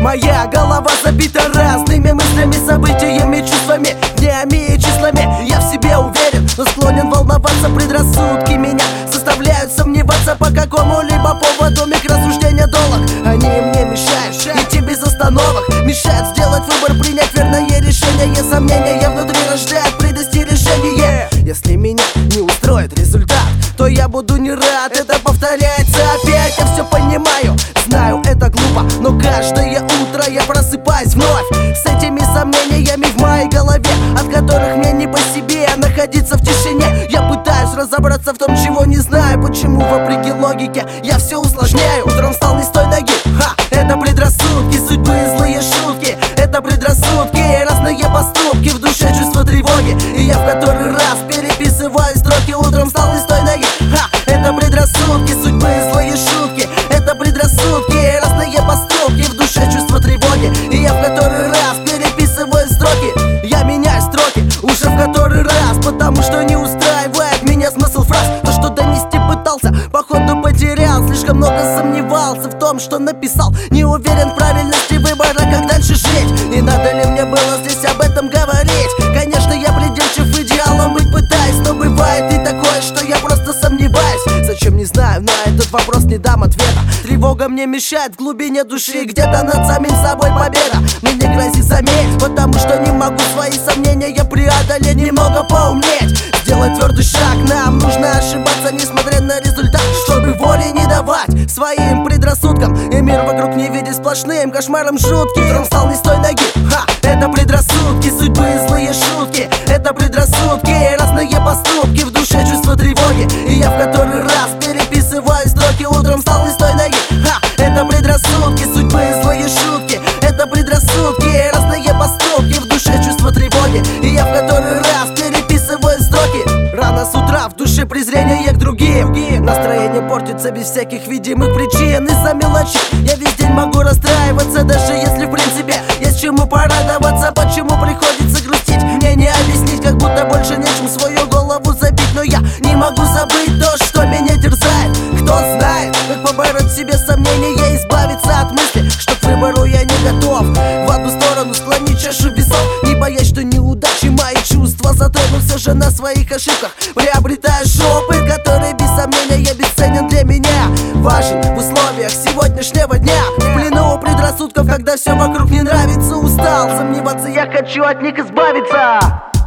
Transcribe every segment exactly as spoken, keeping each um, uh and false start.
Моя голова забита разными мыслями, событиями, чувствами, днями и числами. Я в себе уверен, но склонен волноваться. Предрассудки меня заставляют сомневаться по какому-либо поводу. Микросуждения долг, они мне мешают идти без остановок, мешают сделать выбор, принять верное решение. Сомнения внутри рождают предостережение. Если меня не устроит результат, то я буду не рад. Это повторяется опять, я все понимаю. Знаю, это глупо, но каждое утро я просыпаюсь вновь с этими сомнениями в моей голове, от которых мне не по себе находиться в тишине. Я пытаюсь разобраться в том, чего не знаю. Почему, вопреки логике, я все усложняю. Утром встал не с той ноги, ха, это предрассудки, судьбы и злые шутки. Это предрассудки, разные поступки, в душе чувство тревоги, и я в который раз переписываю строки. Утром встал не с той ноги, ха, это предрассудки, судьбы и злые шутки. Это предрассудки, разные поступки, в душе чувство тревоги, и я в который раз переписываю строки. Я меняю строки уже в который раз, потому что не устраивает меня смысл фраз. То, что донести пытался, походу потерял. Слишком много сомневался в том, что написал. Не уверен в правильности выбора, как дальше жить. И надо ли мне было здесь об этом говорить? Конечно, я придирчив, идеалом быть пытаюсь, но бывает и такое, что я просто сомневаюсь. Зачем, не знаю, на этот вопрос не дам ответа. Тревога мне мешает в глубине души, где-то над самим собой победа мне не грозит заметь, потому что не могу свои сомнения преодолеть, немного поумнеть, сделать твердый шаг. Нам нужно ошибаться, несмотря на результат, чтобы воли не давать своим предрассудкам, и мир вокруг не видеть сплошным кошмаром жутким. Утром встал не с той ноги, ха, это предрассудки, судьбы и злые шутки. Это предрассудки, разные поступки, в душе чувство тревоги, и я в который раз переписываю строки. Утром встал не с той ноги, ха, это предрассудки, судьбы и злые шутки. Это предрассудки, разные поступки, в душе чувство тревоги, и я в который раз переписываю строки. Рано с утра в душе презрение к другим, настроение портится без всяких видимых причин. Из-за мелочи я весь день могу расстраиваться, даже если в принципе есть чему порадоваться. Почему приходится грустить, мне не объяснить, как будто больше нечем свою голову забить. Но я не могу забыть то, что меня терзает. Кто знает, как побороть в себе сомнения, избавиться от мысли, что к выбору я не готов. В одну сторону склонить чашу весов, не боясь, что неудачи мои чувства затрону. Все же на своих ошибках приобретаешь опыт, который без сомнения бесценен для меня. Важен в условиях сегодняшнего дня, в плену у предрассудков, когда все вокруг не нравится. Устал сомневаться, я хочу от них избавиться.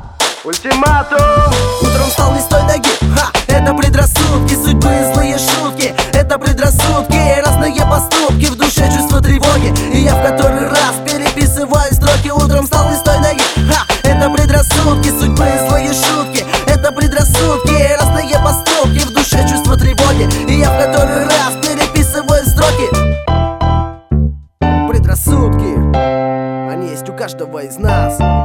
Ультиматум. Утром встал не с той ноги, ха, это предрассудки, судьбы и злые шутки. Это предрассудки, разные поступки, в душе чувство тревоги, и я в который раз переписываю строки. Утром встал не с той ноги, ха, это предрассудки, судьбы и злые шутки. Это предрассудки, разные поступки, в душе чувство тревоги, и я в который раз переписываю строки. Предрассудки, они есть у каждого из нас.